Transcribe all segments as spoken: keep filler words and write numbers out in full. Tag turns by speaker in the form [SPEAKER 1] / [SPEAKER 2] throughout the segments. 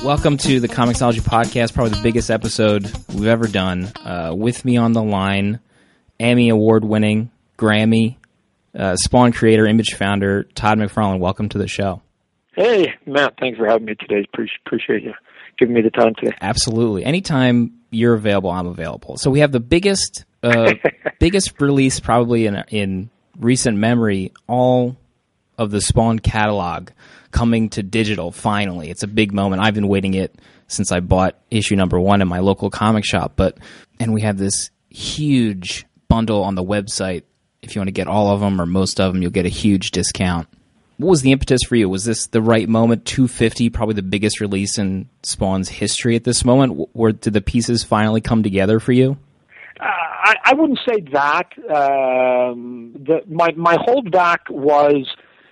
[SPEAKER 1] Welcome to the Comixology Podcast, probably the biggest episode we've ever done. Uh, with me on the line, Emmy Award-winning, Grammy, uh, Spawn creator, image founder, Todd McFarlane. Welcome to the show.
[SPEAKER 2] Hey, Matt. Thanks for having me today. Appreciate, appreciate you giving me the time today.
[SPEAKER 1] Absolutely. Anytime you're available, I'm available. So we have the biggest, uh, biggest release probably in in recent memory, all of the Spawn catalog coming to digital, finally. It's a big moment. I've been waiting it since I bought issue number one in my local comic shop. But and we have this huge bundle on the website. If you want to get all of them or most of them, you'll get a huge discount. What was the impetus for you? Was this the right moment? two fifty, probably the biggest release in Spawn's history at this moment? Or did the pieces finally come together for you?
[SPEAKER 2] Uh, I, I wouldn't say that. Um, the, my, my holdback was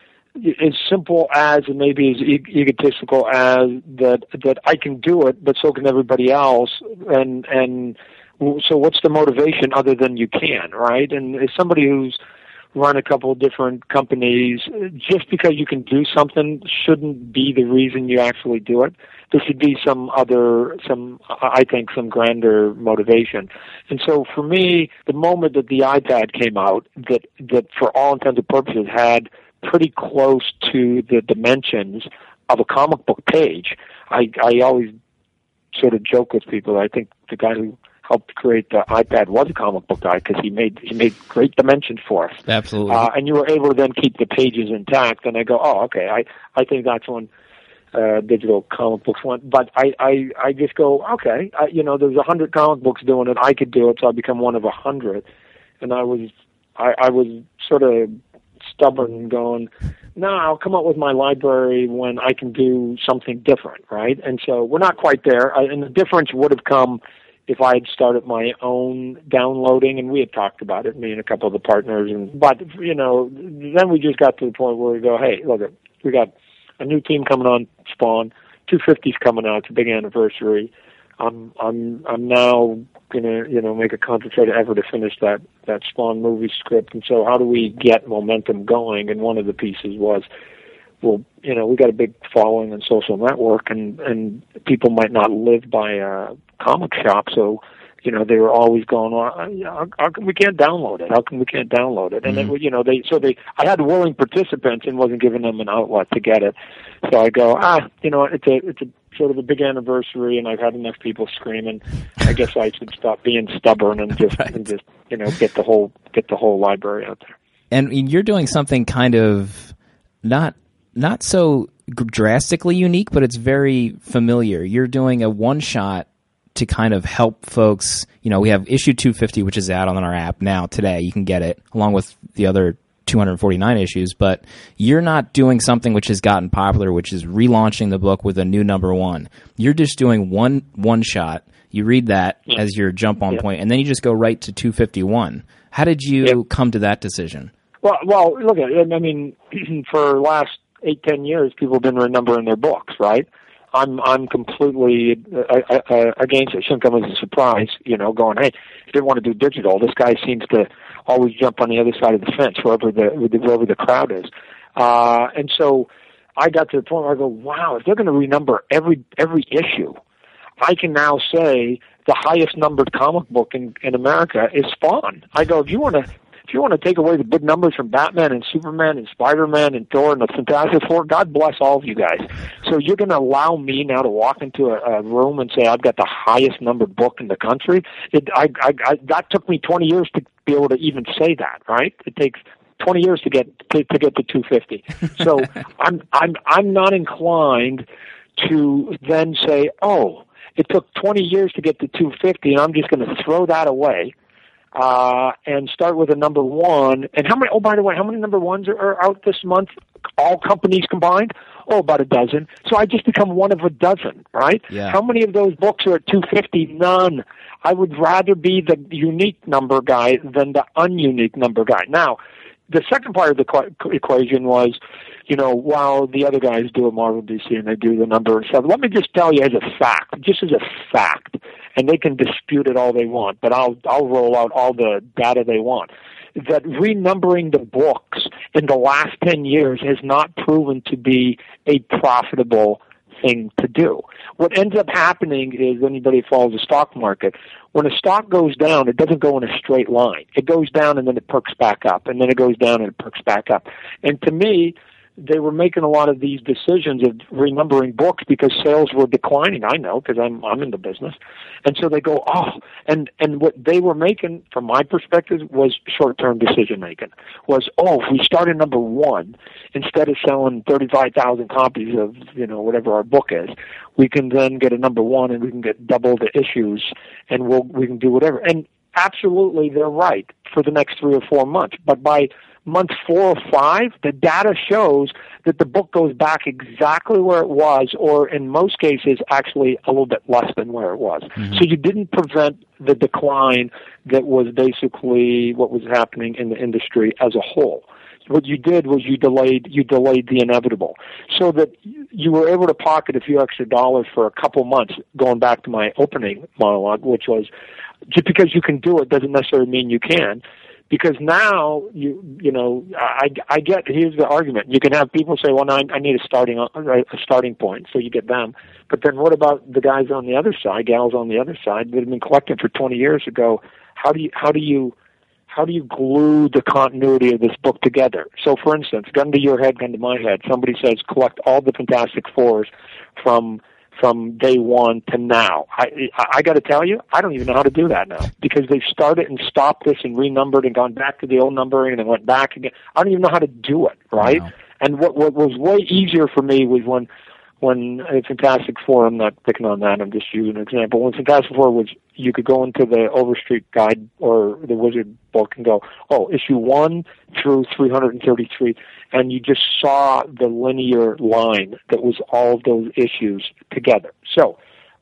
[SPEAKER 2] as simple as, and maybe as e- egotistical as, that that I can do it, but so can everybody else. And and so, what's the motivation other than you can, right? And as somebody who's run a couple of different companies, just because you can do something shouldn't be the reason you actually do it. There should be some other, some I think, some grander motivation. And so, for me, the moment that the iPad came out, that that for all intents and purposes had pretty close to the dimensions of a comic book page. I, I always sort of joke with people. I think the guy who helped create the iPad was a comic book guy because he made he made great dimensions for us.
[SPEAKER 1] Absolutely.
[SPEAKER 2] Uh, and you were able to then keep the pages intact. And I go, oh, okay. I, I think that's when uh, digital comic books went. But I, I, I just go, okay. I, you know, there's a hundred comic books doing it. I could do it, so I become one of a hundred. And I was, I, I was sort of stubborn and going, no, I'll come up with my library when I can do something different, right? And so we're not quite there. I, and the difference would have come if I had started my own downloading, and we had talked about it, me and a couple of the partners. And but, you know, then we just got to the point where we go, hey, look, we got a new team coming on, Spawn, two fifty's coming out, it's a big anniversary. I'm I'm I'm now gonna you know make a concentrated effort to finish that that Spawn movie script, and so how do we get momentum going? And one of the pieces was, well, you know, we got a big following on social network, and and people might not live by a comic shop, so you know they were always going, well, how, how come we can't download it? How come we can't download it? And mm-hmm. then you know they so they I had willing participants and wasn't giving them an outlet to get it, so I go ah you know it's a it's a sort of a big anniversary, and I've had enough people screaming. I guess I should stop being stubborn and just right. and just you know get the whole get the whole library out there.
[SPEAKER 1] And you're doing something kind of not not so drastically unique, but it's very familiar. You're doing a one shot to kind of help folks. You know, we have issue two fifty, which is out on our app now today. You can get it along with the other two hundred forty-nine issues, but you're not doing something which has gotten popular, which is relaunching the book with a new number one. You're just doing one one shot. You read that yeah. as your jump on yeah. point, and then you just go right to two fifty-one. How did you yeah. come to that decision?
[SPEAKER 2] Well, well, look at it. I mean, for the last eight, ten years, people have been renumbering their books, right? I'm I'm completely uh, uh, against it. It shouldn't come as a surprise, you know, going, hey, if they want to do digital, this guy seems to always jump on the other side of the fence, wherever the wherever the crowd is. Uh, and so I got to the point where I go, wow, if they're going to renumber every every issue, I can now say the highest numbered comic book in, in America is Spawn. I go, if you want to if you want to take away the good numbers from Batman and Superman and Spider-Man and Thor and the Fantastic Four, God bless all of you guys. So you're going to allow me now to walk into a, a room and say I've got the highest numbered book in the country? It, I, I, I, that took me twenty years to be able to even say that, right? It takes twenty years to get to, to get to two fifty. So I'm I'm I'm not inclined to then say, oh, it took twenty years to get to two fifty, and I'm just going to throw that away. Uh, and start with a number one. And how many, oh, by the way, how many number ones are, are out this month? All companies combined? Oh, about a dozen. So I just become one of a dozen, right?
[SPEAKER 1] Yeah.
[SPEAKER 2] How many of those books are at two fifty? None. I would rather be the unique number guy than the ununique number guy. Now, the second part of the qu- equation was, you know, while the other guys do a Marvel D C and they do the number stuff, let me just tell you as a fact, just as a fact, and they can dispute it all they want, but I'll I'll roll out all the data they want, that renumbering the books in the last ten years has not proven to be a profitable thing to do. What ends up happening is, anybody who follows the stock market, when a stock goes down, it doesn't go in a straight line. It goes down and then it perks back up, and then it goes down and it perks back up. And to me, they were making a lot of these decisions of renumbering books because sales were declining. I know, because I'm I'm in the business. And so they go, oh, and, and what they were making, from my perspective, was short-term decision-making. Was, oh, if we start at number one, instead of selling thirty-five thousand copies of, you know, whatever our book is, we can then get a number one and we can get double the issues, and we'll, we can do whatever. And absolutely, they're right for the next three or four months. But by month four or five, the data shows that the book goes back exactly where it was, or in most cases, actually a little bit less than where it was. Mm-hmm. So you didn't prevent the decline that was basically what was happening in the industry as a whole. What you did was you delayed you delayed the inevitable, so that you were able to pocket a few extra dollars for a couple months. Going back to my opening monologue, which was, just because you can do it doesn't necessarily mean you can. Because now, you you know, I, I get, here's the argument. You can have people say, well, no, I, I need a starting a starting point, so you get them. But then what about the guys on the other side, gals on the other side, that have been collecting for twenty years ago? How do you, how do you, how do you glue the continuity of this book together? So, for instance, gun to your head, gun to my head, somebody says collect all the Fantastic Fours from from day one to now. I, I, I got to tell you, I don't even know how to do that now, because they've started and stopped this and renumbered and gone back to the old numbering and then went back again. I don't even know how to do it, right? Wow. And what what was way easier for me was when when uh, Fantastic Four, I'm not picking on that, I'm just using an example. When Fantastic Four was, you could go into the Overstreet Guide or the Wizard book and go, oh, issue one through three hundred thirty-three, and you just saw the linear line that was all of those issues together. So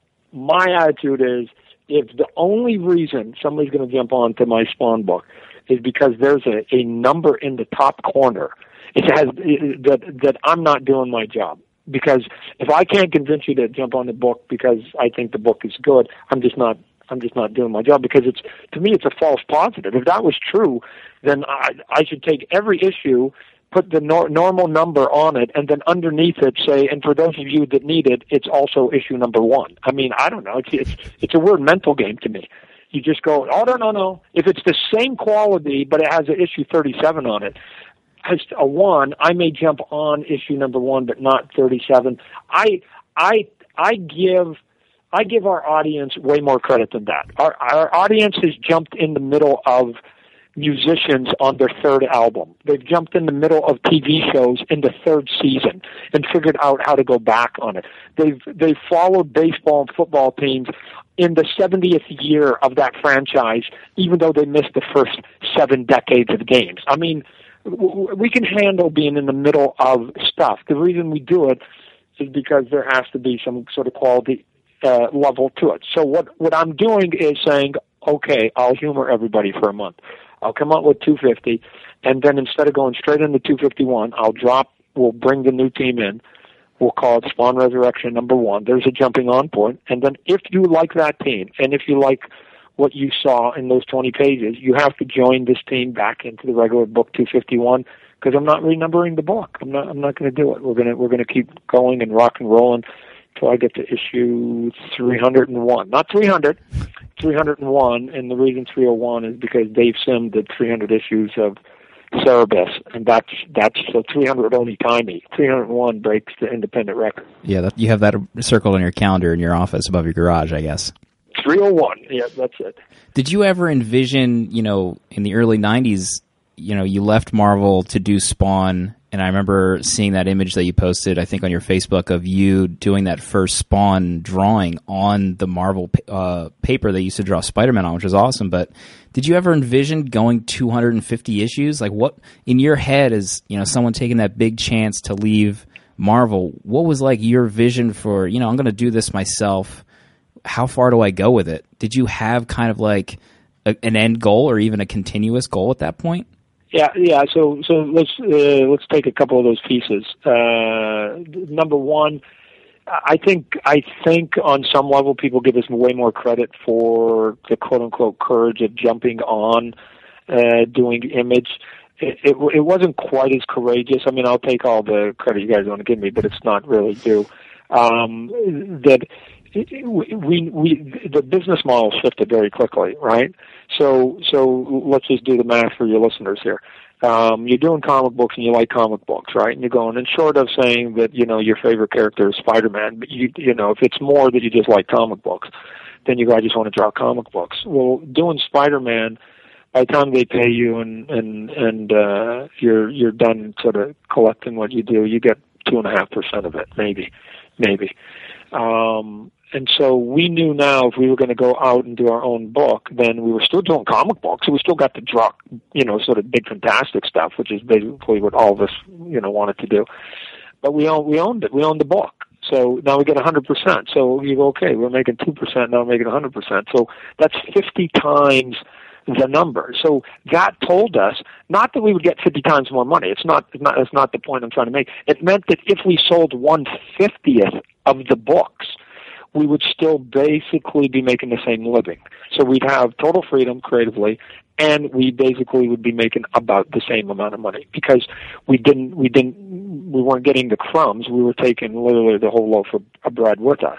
[SPEAKER 2] my attitude is, if the only reason somebody's going to jump onto my Spawn book is because there's a, a number in the top corner, it has it, that that I'm not doing my job. Because if I can't convince you to jump on the book because I think the book is good, I'm just not I'm just not doing my job, because it's, to me, it's a false positive. If that was true, then I, I should take every issue, put the nor- normal number on it, and then underneath it say, and for those of you that need it, it's also issue number one. I mean, I don't know. It's it's, it's a weird mental game to me. You just go, oh, no, no, no. If it's the same quality, but it has an issue thirty-seven on it, as a one, I may jump on issue number one, but not thirty-seven. I I I give I give our audience way more credit than that. Our our audience has jumped in the middle of musicians on their third album. They've jumped in the middle of T V shows in the third season and figured out how to go back on it. They've they've followed baseball and football teams in the seventieth year of that franchise, even though they missed the first seven decades of games. I mean, we can handle being in the middle of stuff. The reason we do it is because there has to be some sort of quality uh, level to it. So what, what I'm doing is saying, okay, I'll humor everybody for a month. I'll come out with two fifty, and then instead of going straight into two fifty-one, I'll drop, we'll bring the new team in. We'll call it Spawn Resurrection number one. There's a jumping on point. And then if you like that team, and if you like what you saw in those twenty pages, you have to join this team back into the regular book two fifty-one, because I'm not renumbering the book. I'm not. I'm not going to do it. We're going to. We're going to keep going and rock and rolling until I get to issue three hundred one. Not three hundred, three hundred one. And the reason three oh one is because Dave Sim did three hundred issues of Cerebus, and that's that's so three hundred only timey. three hundred one breaks the independent record.
[SPEAKER 1] Yeah, that, you have that circled on your calendar in your office above your garage, I guess.
[SPEAKER 2] three oh one, yeah, that's it.
[SPEAKER 1] Did you ever envision, you know, in the early nineties, you know, you left Marvel to do Spawn, and I remember seeing that image that you posted, I think, on your Facebook of you doing that first Spawn drawing on the Marvel uh, paper they used to draw Spider-Man on, which was awesome. But did you ever envision going two hundred fifty issues? Like, what, in your head, as, you know, someone taking that big chance to leave Marvel, what was, like, your vision for, you know, I'm going to do this myself? How far do I go with it? Did you have kind of like a, an end goal or even a continuous goal at that point?
[SPEAKER 2] Yeah, yeah. So, so let's uh, let's take a couple of those pieces. Uh, number one, I think I think on some level people give us way more credit for the quote unquote courage of jumping on uh, doing Image. It, it it wasn't quite as courageous. I mean, I'll take all the credit you guys want to give me, but it's not really due. um, that we we the business model shifted very quickly, right? So so let's just do the math for your listeners here. Um, you're doing comic books and you like comic books, right? And you're going, and short of saying that, you know, your favorite character is Spider-Man, but you, you know, if it's more that you just like comic books, then you go, I just want to draw comic books. Well, doing Spider-Man, by the time they pay you and, and, and, uh, you're, you're done sort of collecting what you do, you get two and a half percent of it, maybe, maybe. Um, And so we knew now if we were going to go out and do our own book, then we were still doing comic books. So we still got to draw, you know, sort of big, fantastic stuff, which is basically what all of us, you know, wanted to do. But we owned, we owned it. We owned the book. So now we get one hundred percent. So you go, okay, we're making two percent, now we're making one hundred percent. So that's fifty times the number. So that told us not that we would get fifty times more money. It's not, it's not, that's not the point I'm trying to make. It meant that if we sold one fiftieth of the books, we would still basically be making the same living. So we'd have total freedom creatively, and we basically would be making about the same amount of money because we didn't, we didn't, we weren't getting the crumbs. We were taking literally the whole loaf of, of bread with us.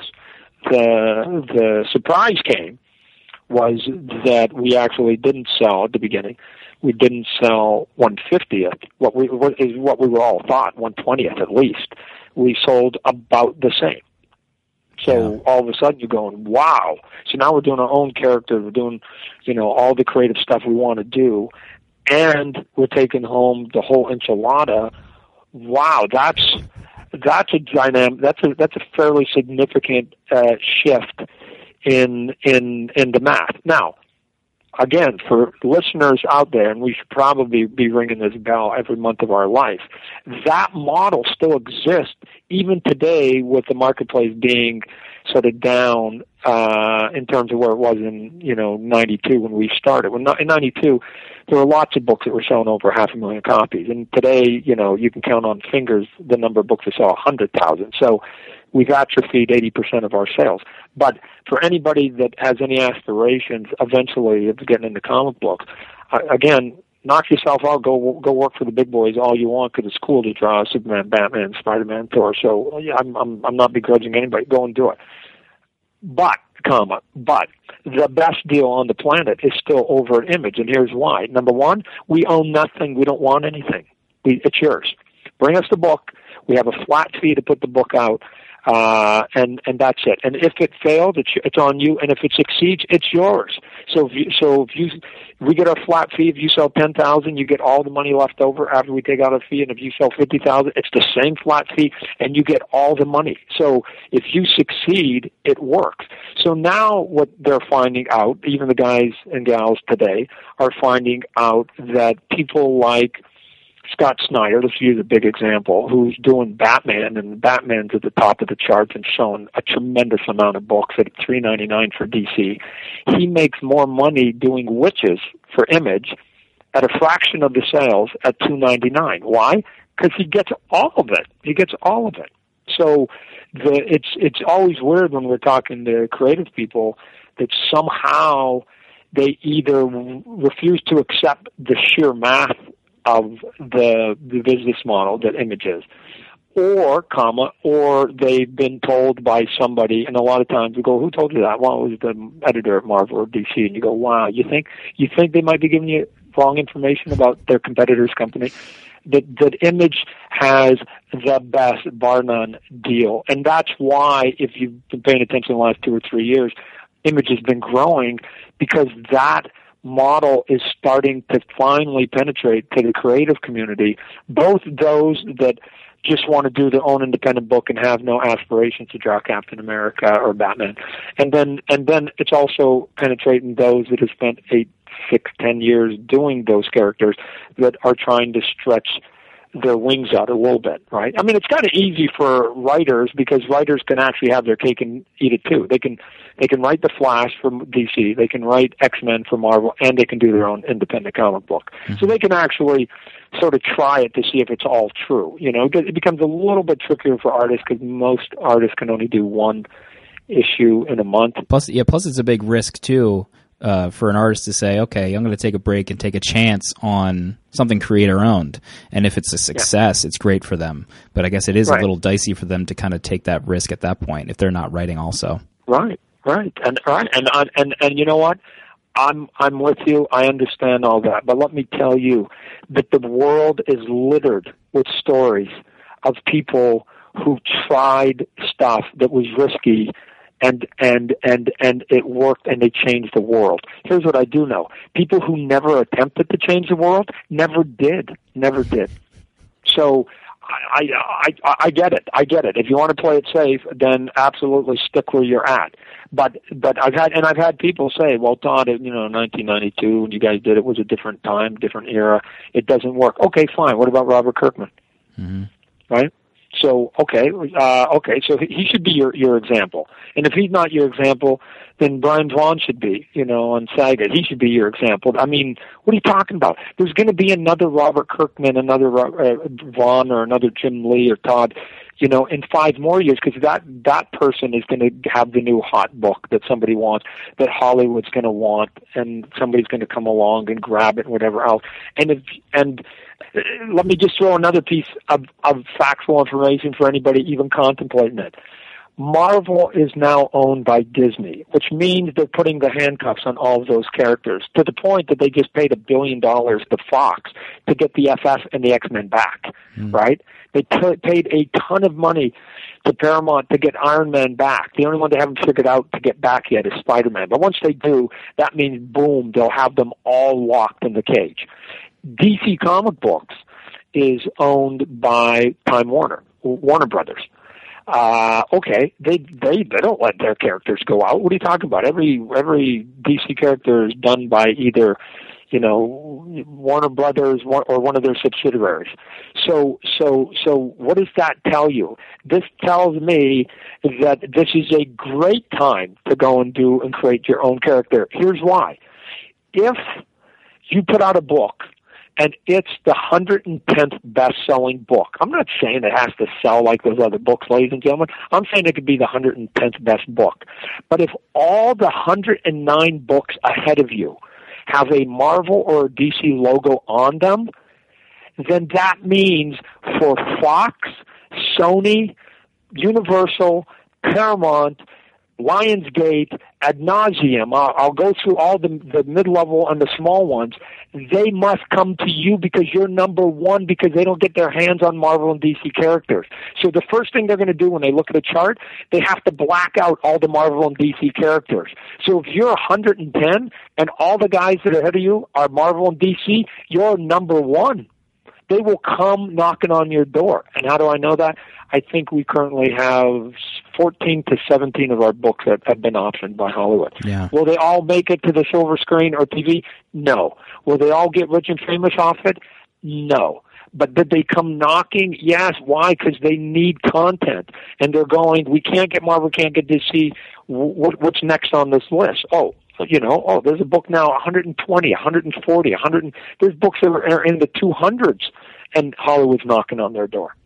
[SPEAKER 2] The the surprise came was that we actually didn't sell at the beginning. We didn't sell one fiftieth. What we what is what we were all thought one twentieth at least. We sold about the same. So yeah. All of a sudden you're going, wow. So now we're doing our own character. We're doing, you know, all the creative stuff we want to do. And we're taking home the whole enchilada. Wow, that's that's a dynamic. That's a that's a fairly significant uh, shift in in in the math. Now, again, for listeners out there, and we should probably be ringing this bell every month of our life, that model still exists even today with the marketplace being sort of down uh, in terms of where it was in, you know, ninety-two when we started. When in ninety-two, there were lots of books that were selling over half a million copies. And today, you know, you can count on fingers the number of books that sell one hundred thousand. So we've atrophied eighty percent of our sales. But for anybody that has any aspirations eventually of getting into comic books, uh, again, knock yourself out, go go work for the big boys all you want because it's cool to draw Superman, Batman, Spider-Man, Thor. So yeah, I'm, I'm, I'm not begrudging anybody. Go and do it. But, comma, but the best deal on the planet is still over at Image, and here's why. Number one, we own nothing. We don't want anything. We, it's yours. Bring us the book. We have a flat fee to put the book out. Uh, and, and that's it. And if it failed, it's, it's on you. And if it succeeds, it's yours. So if you, so if you, we get our flat fee. If you sell ten thousand, you get all the money left over after we take out a fee. And if you sell fifty thousand, it's the same flat fee and you get all the money. So if you succeed, it works. So now what they're finding out, even the guys and gals today are finding out that people like Scott Snyder, let's use a big example, who's doing Batman, and Batman's at the top of the charts and selling a tremendous amount of books at three ninety-nine for D C. He makes more money doing Witches for Image at a fraction of the sales at two ninety-nine. Why? Because he gets all of it. He gets all of it. So the, it's it's always weird when we're talking to creative people that somehow they either refuse to accept the sheer math of the the business model that Image is, or comma, or they've been told by somebody, and a lot of times we go, "Who told you that?" Well, it was the editor at Marvel or D C, and you go, "Wow, you think you think they might be giving you wrong information about their competitor's company?" That that Image has the best, bar none, deal, and that's why, if you've been paying attention in the last two or three years, Image has been growing because that model is starting to finally penetrate to the creative community, both those that just want to do their own independent book and have no aspirations to draw Captain America or Batman, and then and then it's also penetrating those that have spent eight, six, ten years doing those characters that are trying to stretch their wings out a little bit, right? I mean, it's kind of easy for writers because writers can actually have their cake and eat it too. They can they can write The Flash from D C, they can write X-Men for Marvel, and they can do their own independent comic book. Mm-hmm. So they can actually sort of try it to see if it's all true. You know, it becomes a little bit trickier for artists because most artists can only do one issue in a month.
[SPEAKER 1] Plus, yeah, plus it's a big risk too uh, for an artist to say, okay, I'm going to take a break and take a chance on something creator owned. And if it's a success, yeah. it's great for them. But I guess it is right. a little dicey for them to kind of take that risk at that point if they're not writing also.
[SPEAKER 2] Right, right. And, right. and, and, and, and you know what? I'm I'm with you. I understand all that. But let me tell you that the world is littered with stories of people who tried stuff that was risky and and and and it worked and they changed the world. Here's what I do know. People who never attempted to change the world never did. Never did. So I I I, I get it. I get it. If you want to play it safe, then absolutely stick where you're at. But but I've had and I've had people say, well, Todd, you know, nineteen ninety-two when you guys did it was a different time, different era. It doesn't work. Okay, fine. What about Robert Kirkman?
[SPEAKER 1] Mm-hmm.
[SPEAKER 2] Right? So, okay, uh, okay, so he should be your, your example. And if he's not your example, then Brian Vaughan should be, you know, on Saga. He should be your example. I mean, what are you talking about? There's going to be another Robert Kirkman, another uh, Vaughan, or another Jim Lee or Todd, you know, in five more years, because that, that person is going to have the new hot book that somebody wants, that Hollywood's going to want, and somebody's going to come along and grab it and whatever else. And if, and uh, let me just throw another piece of, of factual information for anybody even contemplating it. Marvel is now owned by Disney, which means they're putting the handcuffs on all of those characters to the point that they just paid a billion dollars to Fox to get the F F and the X-Men back, mm. right? They t- paid a ton of money to Paramount to get Iron Man back. The only one they haven't figured out to get back yet is Spider-Man. But once they do, that means, boom, they'll have them all locked in the cage. D C Comic Books is owned by Time Warner, Warner Brothers. Uh, okay, they, they, they don't let their characters go out. What are you talking about? Every, every D C character is done by either, you know, Warner Brothers or one of their subsidiaries. So, so, so what does that tell you? This tells me that this is a great time to go and do and create your own character. Here's why. If you put out a book and it's the one hundred tenth best-selling book. I'm not saying it has to sell like those other books, ladies and gentlemen. I'm saying it could be the one hundred tenth best book. But if all the one hundred nine books ahead of you have a Marvel or a D C logo on them, then that means for Fox, Sony, Universal, Paramount, Lionsgate, ad nauseum, I'll, I'll go through all the, the mid-level and the small ones, they must come to you because you're number one because they don't get their hands on Marvel and D C characters. So the first thing they're going to do when they look at a chart, they have to black out all the Marvel and D C characters. So if you're one hundred ten and all the guys that are ahead of you are Marvel and D C, you're number one. They will come knocking on your door. And how do I know that? I think we currently have fourteen to seventeen of our books that have been optioned by Hollywood.
[SPEAKER 1] Yeah.
[SPEAKER 2] Will they all make it to the silver screen or T V? No. Will they all get rich and famous off it? No. But did they come knocking? Yes. Why? Because they need content. And they're going, we can't get Marvel, can't get D C. What, what's next on this list? Oh, you know, oh, there's a book now, one hundred twenty, one hundred forty, one hundred. There's books that are in the two hundreds, and Hollywood's knocking on their door.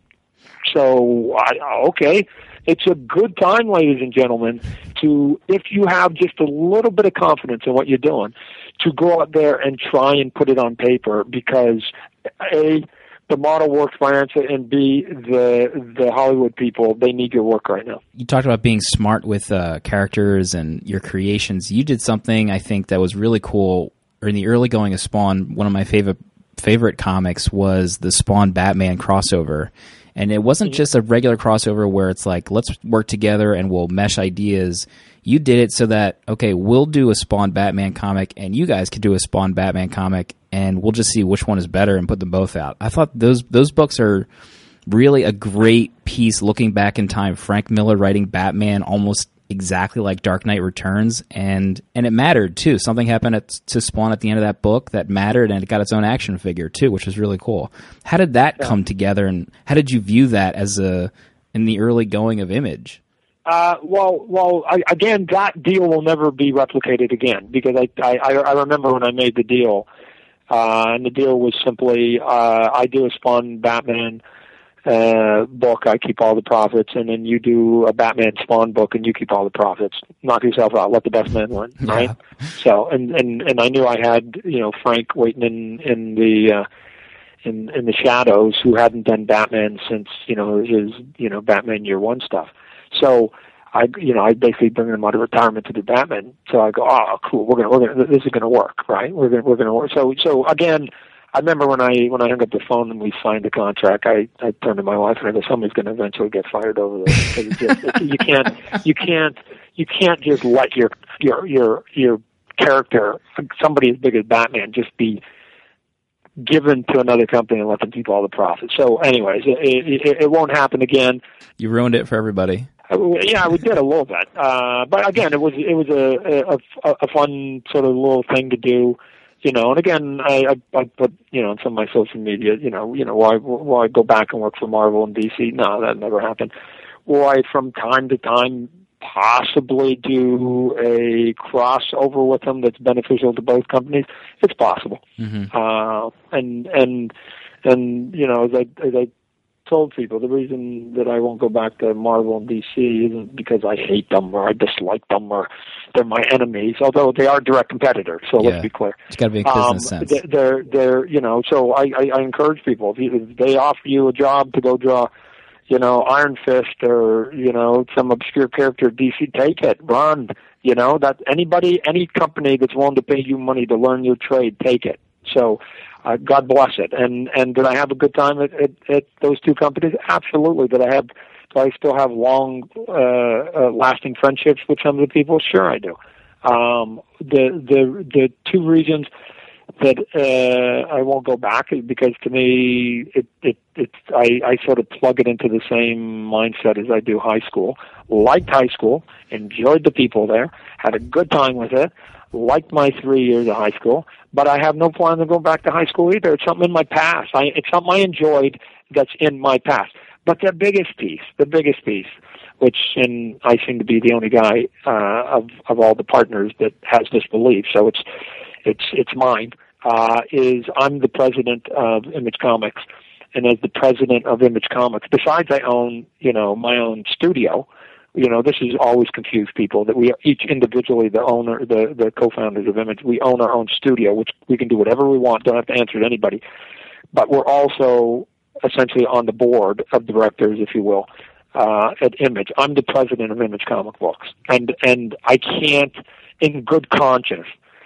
[SPEAKER 2] So, I, okay, it's a good time, ladies and gentlemen, to, if you have just a little bit of confidence in what you're doing, to go out there and try and put it on paper because, A, the model works by answer, and B, the the Hollywood people, they need your work right now.
[SPEAKER 1] You talked about being smart with uh, characters and your creations. You did something, I think, that was really cool. In the early going of Spawn, one of my favorite favorite comics was the Spawn Batman crossover. And it wasn't just a regular crossover where it's like, let's work together and we'll mesh ideas. You did it so that, okay, we'll do a Spawn Batman comic and you guys could do a Spawn Batman comic and we'll just see which one is better and put them both out. I thought those those books are really a great piece looking back in time. Frank Miller writing Batman almost exactly like Dark Knight Returns, and and it mattered too. Something happened at, to Spawn at the end of that book that mattered, and it got its own action figure too, which was really cool. How did that yeah. come together, and how did you view that as a in the early going of Image?
[SPEAKER 2] Uh, well, well, I, again, that deal will never be replicated again because I I, I remember when I made the deal, uh, and the deal was simply uh, I do a Spawn Batman uh, book, I keep all the profits, and then you do a Batman Spawn book, and you keep all the profits. Knock yourself out. Let the best man win, right? Yeah. So, and, and and I knew I had, you know, Frank waiting in in the uh, in in the shadows, who hadn't done Batman since, you know, his you know Batman Year One stuff. So I, you know, I basically bring him out of retirement to do Batman. So I go, oh, cool, we're gonna, we're gonna, this is gonna work, right? We're gonna, we're gonna work. So, so again, I remember when I when I hung up the phone and we signed the contract, I, I turned to my wife and I go, somebody's going to eventually get fired over this. It's just, it's, you can't you can't you can't just let your your your your character, somebody as big as Batman, just be given to another company and let them keep all the profits. So, anyways, it, it, it won't happen again.
[SPEAKER 1] You ruined it for everybody.
[SPEAKER 2] Yeah, we did a little bit, uh, but again, it was it was a, a a fun sort of little thing to do. You know, and again, I, I, I put, you know, on some of my social media, you know, you know, why, why go back and work for Marvel and D C? No, that never happened. Will I, from time to time, possibly do a crossover with them that's beneficial to both companies? It's possible. Mm-hmm. Uh, and, and, and, you know, as I, as I told people, the reason that I won't go back to Marvel and D C isn't because I hate them or I dislike them or they're my enemies, although they are direct competitors. So yeah. Let's be clear.
[SPEAKER 1] It's got to be a business
[SPEAKER 2] um,
[SPEAKER 1] sense.
[SPEAKER 2] They're, they're, you know, so I, I, I encourage people, if, you, if they offer you a job to go draw, you know, Iron Fist or, you know, some obscure character at D C, take it, run. You know, that anybody, any company that's willing to pay you money to learn your trade, take it. So, uh, God bless it. And and did I have a good time at, at, at those two companies? Absolutely. Did I have? Do I still have long, uh, uh, lasting friendships with some of the people? Sure, I do. Um, the the the two reasons that uh, I won't go back is because to me it it it's I, I sort of plug it into the same mindset as I do high school. Liked high school, enjoyed the people there, had a good time with it. Liked my three years of high school, but I have no plan to go back to high school either. It's something in my past. I, it's something I enjoyed that's in my past. But the biggest piece, the biggest piece, which, and I seem to be the only guy uh, of of all the partners that has this belief, so it's it's it's mine. Uh, is I'm the president of Image Comics, and as the president of Image Comics, besides I own you know my own studio. You know, this has always confused people that we are each individually the owner, the, the co-founders of Image. We own our own studio, which we can do whatever we want, don't have to answer to anybody. But we're also essentially on the board of directors, if you will, uh, at Image. I'm the president of Image Comic Books. And, and I can't, in good conscience,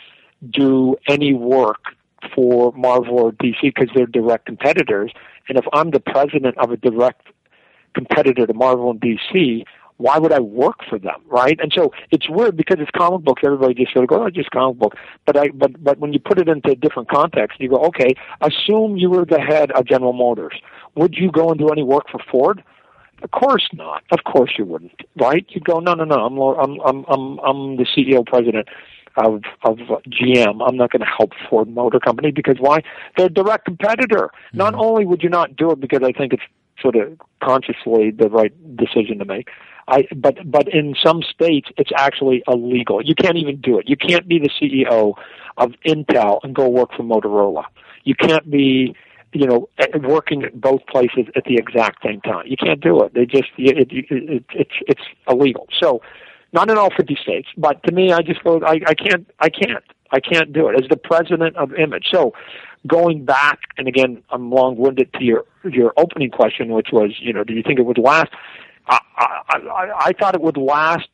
[SPEAKER 2] do any work for Marvel or D C because they're direct competitors. And if I'm the president of a direct competitor to Marvel and D C, why would I work for them, right? And so it's weird because it's comic books. Everybody just sort of go, oh, just comic book. But I, but but when you put it into a different context, you go, okay, assume you were the head of General Motors. Would you go and do any work for Ford? Of course not. Of course you wouldn't, right? You'd go, no, no, no. I'm I'm I'm I'm I'm the C E O president of of G M. I'm not going to help Ford Motor Company because why? They're a direct competitor. Mm-hmm. Not only would you not do it because I think it's sort of consciously the right decision to make. I, but but in some states it's actually illegal. You can't even do it. You can't be the C E O of Intel and go work for Motorola. You can't be, you know, working at both places at the exact same time. You can't do it. They just it, it, it, it's it's illegal. So, not in all fifty states, but to me, I just go. I, I can't. I can't. I can't do it as the president of Image. So, going back, and again, I'm long-winded to your your opening question, which was, you know, do you think it would last? I, I, I, I thought it would last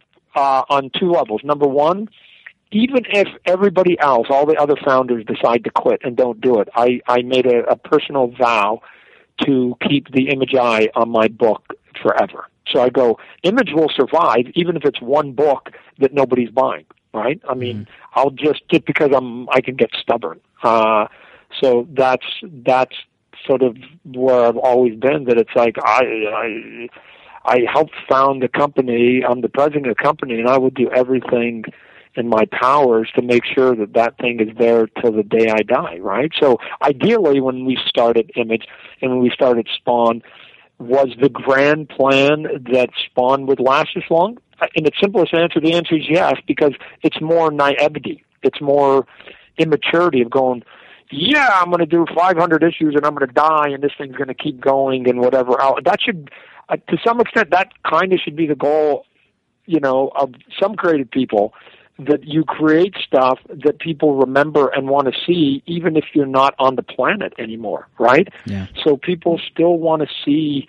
[SPEAKER 2] uh, on two levels. Number one, even if everybody else, all the other founders decide to quit and don't do it, I, I made a, a personal vow to keep the Image Eye on my book forever. So I go, Image will survive even if it's one book that nobody's buying, right? I mean, mm-hmm. I'll just, just because I'm, I can get stubborn. Uh, so that's, that's sort of where I've always been, that it's like, I, I, I helped found the company, I'm the president of the company, and I would do everything in my powers to make sure that that thing is there till the day I die, right? So ideally, when we started Image and when we started Spawn, was the grand plan that Spawn would last this long? In its simplest answer, the answer is yes, because it's more naivety. It's more immaturity of going, yeah, I'm going to do five hundred issues and I'm going to die and this thing's going to keep going and whatever. That should, uh, to some extent, that kind of should be the goal, you know, of some creative people, that you create stuff that people remember and want to see, even if you're not on the planet anymore, right?
[SPEAKER 1] Yeah.
[SPEAKER 2] So people still want to see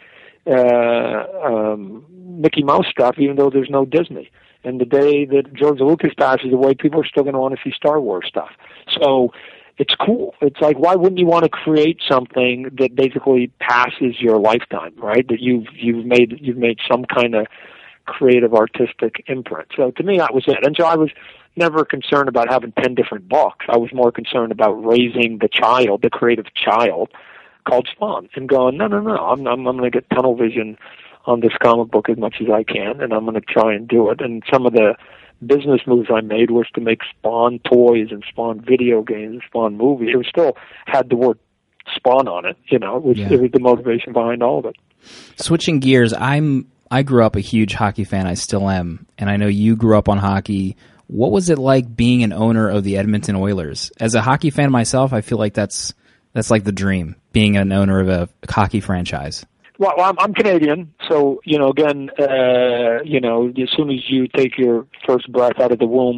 [SPEAKER 2] uh, um, Mickey Mouse stuff, even though there's no Disney. And the day that George Lucas passes away, people are still going to want to see Star Wars stuff. So it's cool. It's like, why wouldn't you want to create something that basically passes your lifetime, right? That you've you've made you've made some kind of creative artistic imprint. So to me, that was it. And so I was never concerned about having ten different books. I was more concerned about raising the child, the creative child, called Spawn, and going, no, no, no, I'm I'm, I'm going to get tunnel vision on this comic book as much as I can, and I'm going to try and do it. And some of the business moves I made was to make Spawn toys and Spawn video games and Spawn movies. It was still had the word Spawn on it. You know, it was,
[SPEAKER 1] yeah.
[SPEAKER 2] it was the motivation behind all of it.
[SPEAKER 1] Switching gears, I'm I grew up a huge hockey fan. I still am, and I know you grew up on hockey. What was it like being an owner of the Edmonton Oilers? As a hockey fan myself, I feel like that's that's like the dream, being an owner of a hockey franchise.
[SPEAKER 2] Well, I'm, I'm Canadian, so, you know, again, uh, you know, as soon as you take your first breath out of the womb,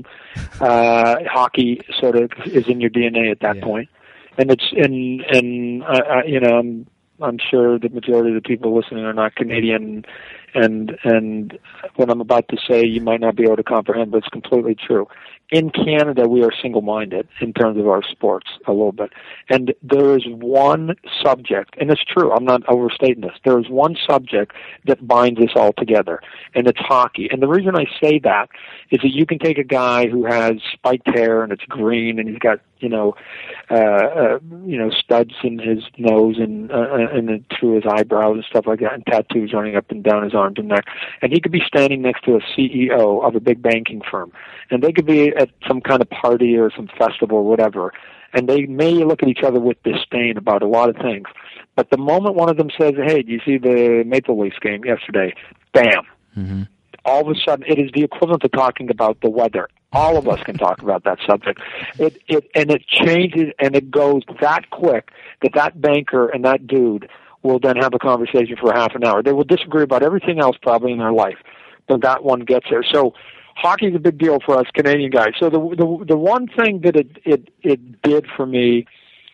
[SPEAKER 2] uh, hockey sort of is in your D N A at that yeah. point. And it's, and, and uh, uh, you know, I'm, I'm sure the majority of the people listening are not Canadian, and and what I'm about to say you might not be able to comprehend, but it's completely true. In Canada, we are single-minded in terms of our sports a little bit. And there is one subject, and it's true, I'm not overstating this, there is one subject that binds us all together, and it's hockey. And the reason I say that is that you can take a guy who has spiked hair and it's green and he's got, you know, uh, uh you know, studs in his nose and uh, and through his eyebrows and stuff like that, and tattoos running up and down his arms and neck. And he could be standing next to a C E O of a big banking firm. And they could be at some kind of party or some festival or whatever, and they may look at each other with disdain about a lot of things. But the moment one of them says, hey, do you see the Maple Leafs game yesterday? Bam.
[SPEAKER 1] Mm-hmm.
[SPEAKER 2] All of a sudden, it is the equivalent of talking about the weather. All of us can talk about that subject. It, it, and it changes, and it goes that quick that that banker and that dude will then have a conversation for half an hour. They will disagree about everything else probably in their life, but that one gets there. So hockey is a big deal for us Canadian guys. So the the the one thing that it it, it did for me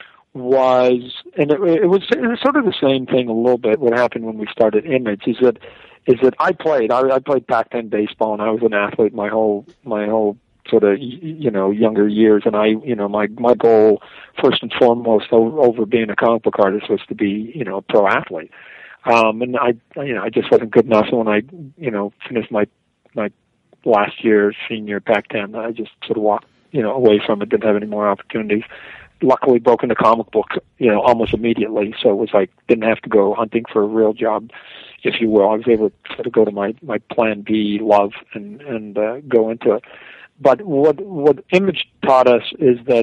[SPEAKER 2] was, and it, it was it was sort of the same thing a little bit. What happened when we started Image is that is that I played I, I played Pac ten baseball, and I was an athlete my whole my whole sort of you know younger years, and I you know my my goal first and foremost over, over being a comic book artist was to be you know a pro athlete. Um, and I you know I just wasn't good enough. So when I you know finished my my last year, senior Pac ten, I just sort of walked, you know, away from it, didn't have any more opportunities. Luckily broke into comic book, you know, almost immediately, so it was like, didn't have to go hunting for a real job, if you will. I was able to sort of go to my, my plan B, love, and, and uh, go into it. But what, what Image taught us is that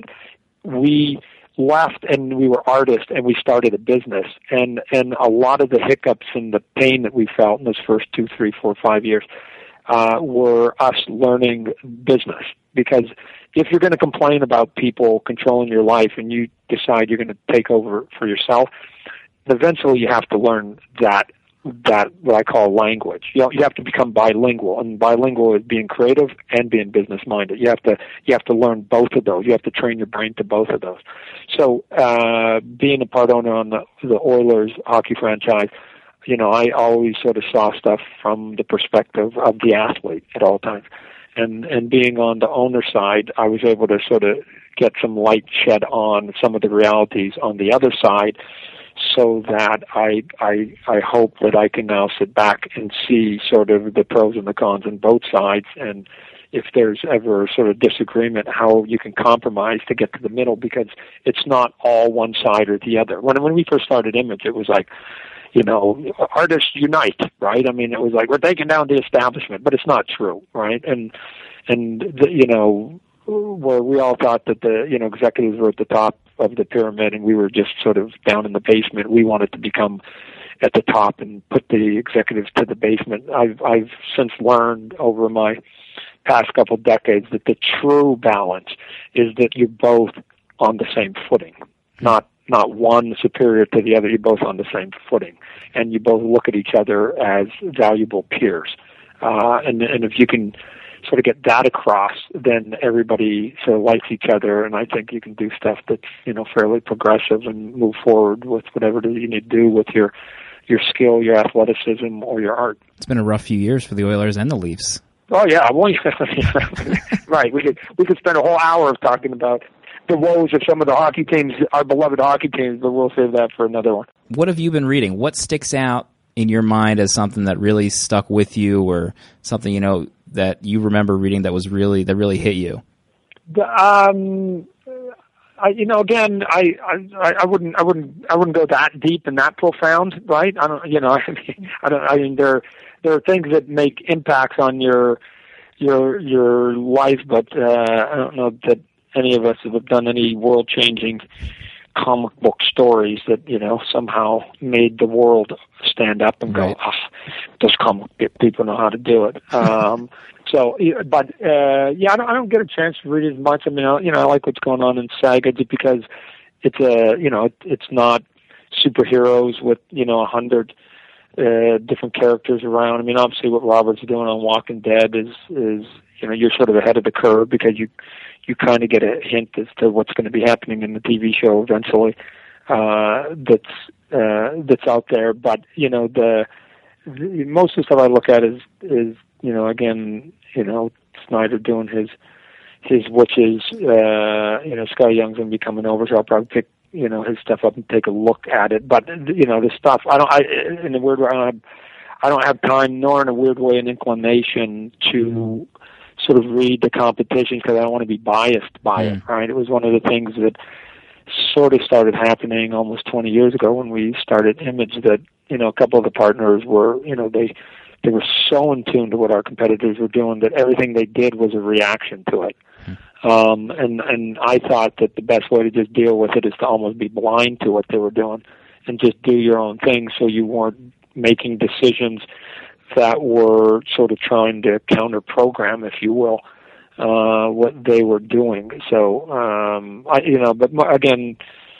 [SPEAKER 2] we left and we were artists and we started a business, and, and a lot of the hiccups and the pain that we felt in those first two, three, four, five years Uh, were us learning business. Because if you're going to complain about people controlling your life and you decide you're going to take over for yourself, eventually you have to learn that that what I call language. You know, you have to become bilingual, and bilingual is being creative and being business minded. You have to you have to learn both of those. You have to train your brain to both of those. So uh, being a part owner on the, the Oilers hockey franchise, you know, I always sort of saw stuff from the perspective of the athlete at all times. And and being on the owner side, I was able to sort of get some light shed on some of the realities on the other side, so that I I I hope that I can now sit back and see sort of the pros and the cons on both sides, and if there's ever sort of disagreement, how you can compromise to get to the middle, because it's not all one side or the other. When when we first started Image, it was like, you know, artists unite, right? I mean, it was like, we're taking down the establishment, but it's not true, right? And, and the, you know, where we all thought that the, you know, executives were at the top of the pyramid and we were just sort of down in the basement, we wanted to become at the top and put the executives to the basement. I've, I've since learned over my past couple decades that the true balance is that you're both on the same footing. not not one superior to the other. You're both on the same footing, and you both look at each other as valuable peers. Uh, and and if you can sort of get that across, then everybody sort of likes each other, and I think you can do stuff that's, you know, fairly progressive and move forward with whatever it is you need to do with your your skill, your athleticism, or your art.
[SPEAKER 1] It's been a rough few years for the Oilers and the Leafs.
[SPEAKER 2] Oh yeah, well, right. We could we could spend a whole hour talking about the woes of some of the hockey teams, our beloved hockey teams, but we'll save that for another one.
[SPEAKER 1] What have you been reading? What sticks out in your mind as something that really stuck with you, or something, you know, that you remember reading that was really that really hit you?
[SPEAKER 2] Um, I, you know, again, I, I, I wouldn't, I wouldn't, I wouldn't go that deep and that profound, right? I don't, you know, I mean, I don't. I mean, there, there are things that make impacts on your, your, your life, but uh, I don't know that any of us have done any world-changing comic book stories that, you know, somehow made the world stand up and
[SPEAKER 1] right.
[SPEAKER 2] go, oh, those comic people know how to do it. Um, so, but, uh, yeah, I don't, I don't get a chance to read as much. I mean, I, you know, I like what's going on in Saga just because it's a, you know, it, it's not superheroes with, you know, a hundred, uh, different characters around. I mean, obviously what Robert's doing on Walking Dead is, is, you know, you're sort of ahead of the curve because you, you kind of get a hint as to what's going to be happening in the T V show eventually, uh, that's, uh, that's out there. But, you know, the, the, most of the stuff I look at is, is, you know, again, you know, Snyder doing his, his witches, uh, you know, Sky Young's going to be coming over, so I'll probably pick, you know, his stuff up and take a look at it. But, you know, the stuff, I don't, I, in a weird way, I don't have, I don't have time, nor in a weird way an inclination to sort of read the competition because I don't want to be biased by mm. it, right? It was one of the things that sort of started happening almost twenty years ago when we started Image, that, you know, a couple of the partners were, you know, they they were so in tune to what our competitors were doing that everything they did was a reaction to it. Mm. Um, and, and I thought that the best way to just deal with it is to almost be blind to what they were doing and just do your own thing so you weren't making decisions that were sort of trying to counter-program, if you will, uh, what they were doing. So, um, I, you know, but my, again,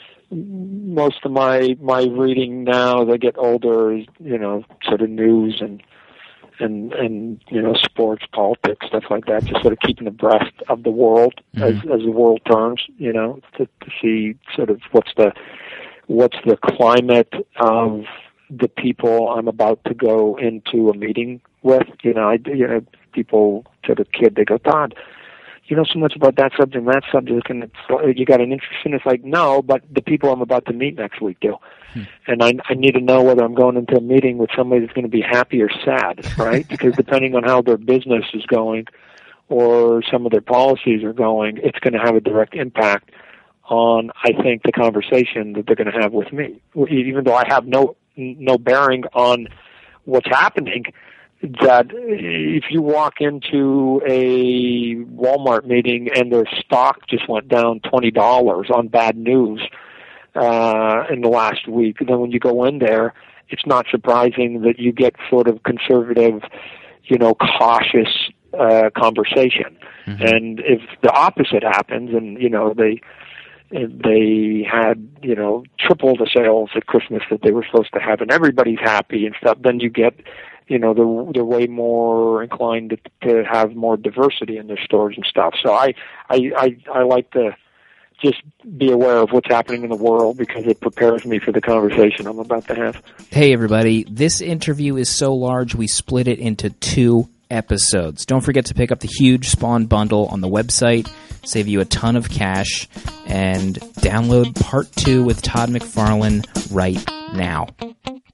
[SPEAKER 2] most of my my reading now as I get older is, you know, sort of news and and and you know, sports, politics, stuff like that. Just sort of keeping abreast of the world mm-hmm. as as the world turns. You know, to, to see sort of what's the what's the climate of the people I'm about to go into a meeting with. You know, I, you know, people to the kid, they go, Todd, you know so much about that subject and that subject, and it's, you got an interest in it? It's like, no, but the people I'm about to meet next week do. Hmm. And I, I need to know whether I'm going into a meeting with somebody that's going to be happy or sad, right? Because depending on how their business is going or some of their policies are going, it's going to have a direct impact on, I think, the conversation that they're going to have with me. Even though I have no no bearing on what's happening, that if you walk into a Walmart meeting and their stock just went down twenty dollars on bad news uh, in the last week, then when you go in there, it's not surprising that you get sort of conservative, you know, cautious uh, conversation. Mm-hmm. And if the opposite happens and, you know, they they had, you know, triple the sales at Christmas that they were supposed to have, and everybody's happy and stuff, then you get, you know, they're, they're way more inclined to, to have more diversity in their stores and stuff. So I, I, I, I like to just be aware of what's happening in the world because it prepares me for the conversation I'm about to have.
[SPEAKER 1] Hey, everybody. This interview is so large, we split it into two episodes. Don't forget to pick up the huge Spawn bundle on the website, save you a ton of cash, and download part two with Todd McFarlane right now.